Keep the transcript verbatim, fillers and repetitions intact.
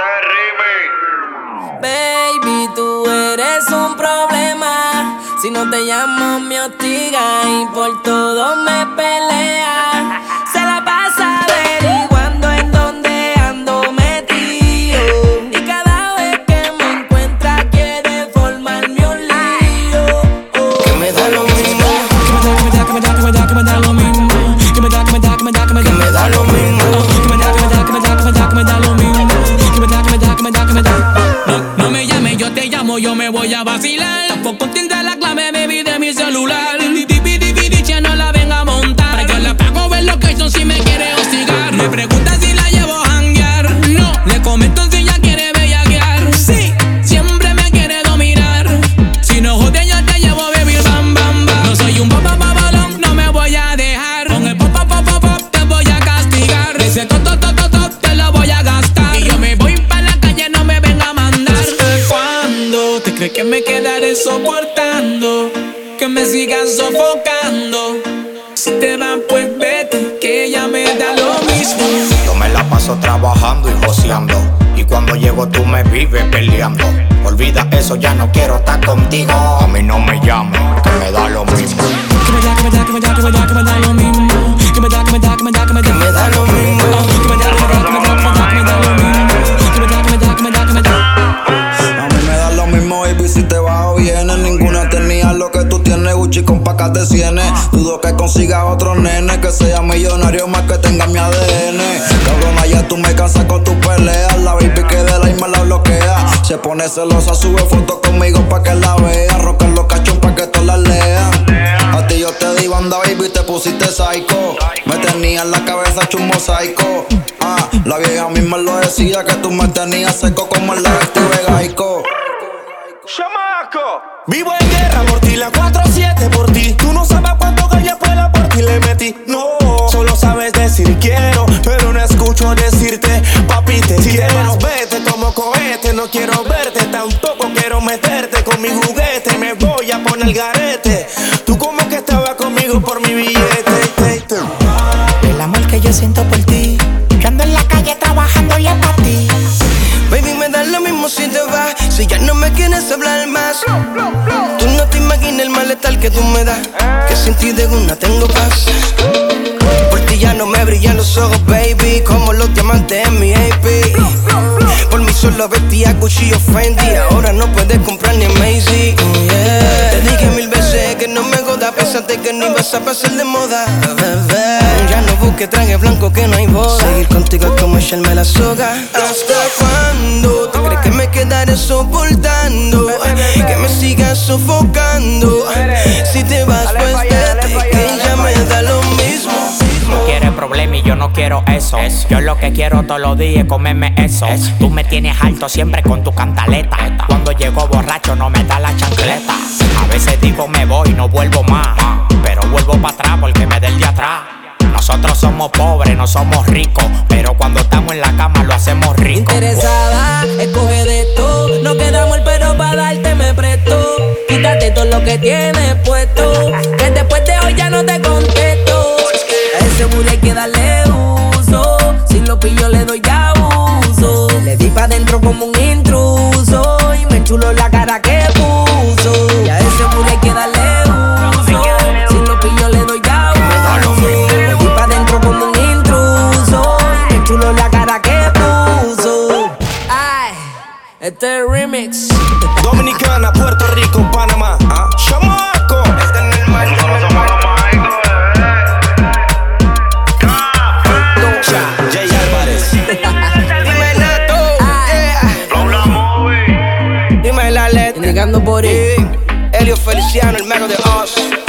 Baby, tú eres un problema. Si no te llamo me hostiga y por todo me pelea. Se la pasa averiguando en dónde ando metido y cada vez que me encuentra quiere formarme un lío. Oh. Que me da lo mismo. Que me da, que me da, que me da, que me da lo mismo. Que me da, que me da, que me da, que me da, que me da lo mismo. Que me da, que me da, que me da, que me da, que me da lo mismo. Que me da, que me da, que me da, que me da. No, no me llames, yo te llamo, yo me voy a vacilar. Tampoco entiendes la clave, baby, de mi celular. Divi, divi, dicha, no la venga a montar. Yo la pago ver location si me quiere hostigar. Me pregunta si la llevo a janguear. No, le comento si ella quiere bellaquear. Sí, siempre me quiere dominar. Si no jode, yo te llevo a vivir bam, bam, bam. No soy un papá babalón, no me voy a dejar. Con el pop, pop, pop, pop, pop, te voy a castigar. Ese to, to, to, to, to, te lo voy a gastar. Y yo me voy pa' la calle, no me venga a mandar. ¿Hasta cuándo te crees que me quedaré soportando? Que me sigas sofocando. Si te vas, pues vete, que ella me da lo mismo. Yo me la paso trabajando y joseando, y cuando llego tú me vives peleando. Olvida eso, ya no quiero estar contigo. A mí no me llames, que me da lo mismo. Que me da, que me da, que me da, que me da, que me da lo mismo. Que me da, que me da, que me da, que me da, que me da lo mismo. Que me da, que me da, que me da, que me da, que me da lo mismo. Que me da, que me da, que me da, que me da. A mí me da lo mismo, baby, si te vas o vienes. Ninguna tenía lo que tú tienes, Gucci con pacas de cienes. Dudo que consiga otro nene que sea millonario más que tenga mi A D N. Cabrona, ya tú me cansas con tus peleas. La baby que de la me la bloquea. Se pone celosa, sube fotos conmigo pa' que la vea. Roca los cachos pa' que todas las lean. A ti yo te di banda, baby, te pusiste psycho. Me tenía en la cabeza hecho un mosaico. Ah, la vieja misma lo decía, que tú me tenías seco como el Steve Gaico. ¡Chamaco! Vivo en guerra por ti, la cuatro siete por ti. Tú no sabes cuánto gallo fuera por ti le metí. No, solo sabes decir quiero, pero no escucho decirte papi te quiero. Vete como cohete, no quiero verte, tampoco quiero meterte con mi juguete. Me voy a poner el garete. Tú como que estabas conmigo por mi billete. El amor que yo siento por ti, yo ando en la calle trabajando y es para ti. Baby, me da lo mismo si te vas, si ya no me quieres hablar más. Tú no te imaginas el malestar que tú me das, que sin ti de una tengo paz. Por ti ya no me brillan los ojos, baby, como los diamantes en mi A P. Por mí solo vestía cuchillo Fendi, ahora no puedes comprar ni en Macy. Yeah. Te dije mil veces que no me jodas, pensaste que no ibas a pasar de moda, bebé. Ya no busques traje blanco que no hay boda. Seguir contigo es como echarme la soga. ¿Hasta cuándo te crees que me quedaré soportando? Que me sigas sofocando. Si te vas, pues vete, que ya me da lo mismo. No quieres problema y yo no quiero eso. eso. Yo lo que quiero todos los días es comerme eso. eso. Tú me tienes alto siempre con tu cantaleta. Cuando llego borracho no me da la chancleta. A veces digo me voy, no vuelvo más, pero vuelvo para atrás porque me da el de atrás. Nosotros somos pobres, no somos ricos, pero cuando estamos en la cama lo hacemos rico. Interesada, escoge de todo. No queda amor, pero para darte me presto. Quítate todo lo que tienes puesto, que después de hoy ya no te contesto. A ese booty hay que darle uso. Si lo pillo le doy abuso. Le di pa' dentro como un intruso y me enchuló la cara que puso. Y a ese booty hay que darle uso. Si lo pillo le doy abuso. Le di pa' dentro como un intruso y me enchuló la cara que puso. Ay, este es el remix. Dominicana, Puerto Rico, Panamá. ¿Ah? ¡Chamaco! Este es el mal, este es el mal. Jay Álvarez. Dime Nato, yeah. Dime la letra. Indicando por ahí. Elio Feliciano, el mago de Oz.